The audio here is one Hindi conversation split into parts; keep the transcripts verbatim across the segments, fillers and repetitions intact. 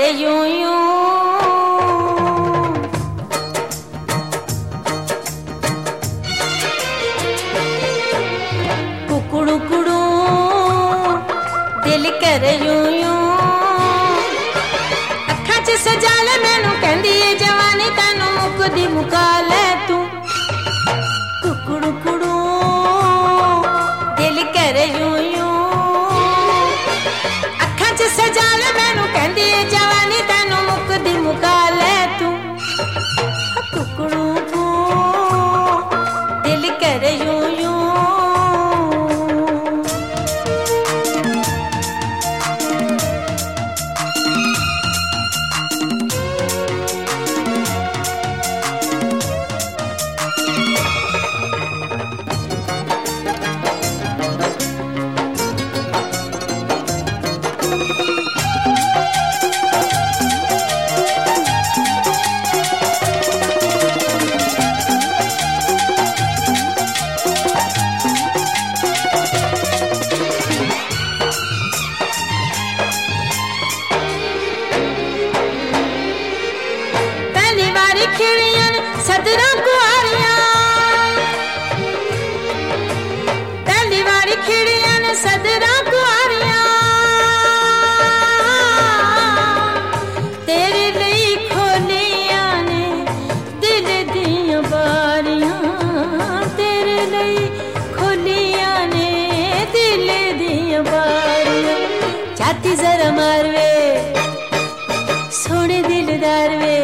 करे यूं यूं कुकड़ू कुड़ू दिल करे यूं यूं अखा च सजा ले मैनू कहंदी ए जवानी तैनू मुकदी मुका ले तू कुकड़ू कुड़ू दिल करे यूं यूं अखा च सजा ले मैनू कहंदी ए जवानी तैनू मुकदी मुका ले तू कुकड़ू को दिल करे यूं यूं खिड़ियन सदरा कुआरियां पहली बारी खिड़ियन सदरा कुआरियां तेरे लिए खोलियां ने दिल दियां बारियां तेरे लिए खोलियां ने दिल दियां बारियां छाती जरा मारवे सोने दिलदार वे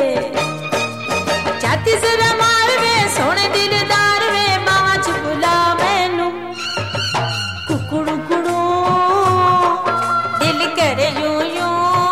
जरा मार वे सोने दिलदार वे बावां च बुला मैनू कुकड़ू कुड़ू दिल करे यूं यूं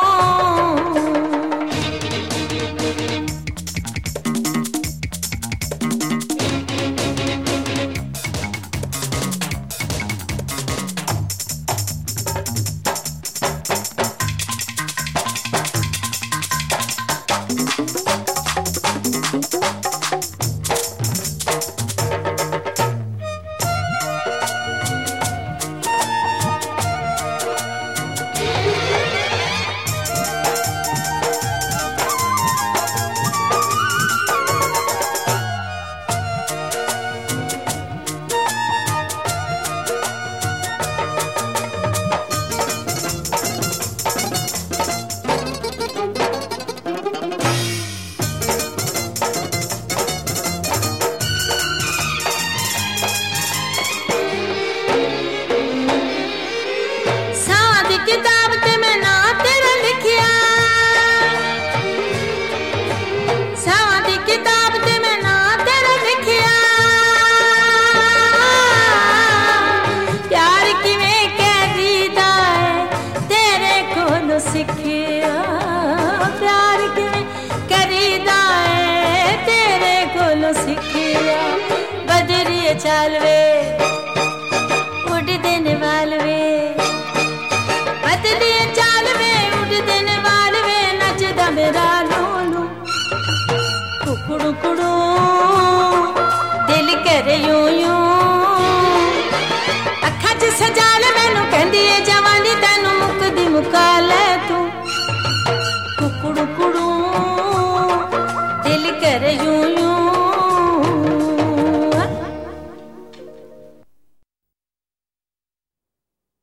किताब ते मैं ना तेरा लिखिया सावा दी किताब ते मैं ना तेरा लिखिया प्यार किवें करीदा है तेरे कोलों सिखिया प्यार किवें करीदा है तेरे कोलों सिखिया बदरिए चल वे उड़ दिन वाल वे बदलिए चाल वे उड़ दिन वाल वे नचदा मेरा लोलू कुकड़ू कुड़ू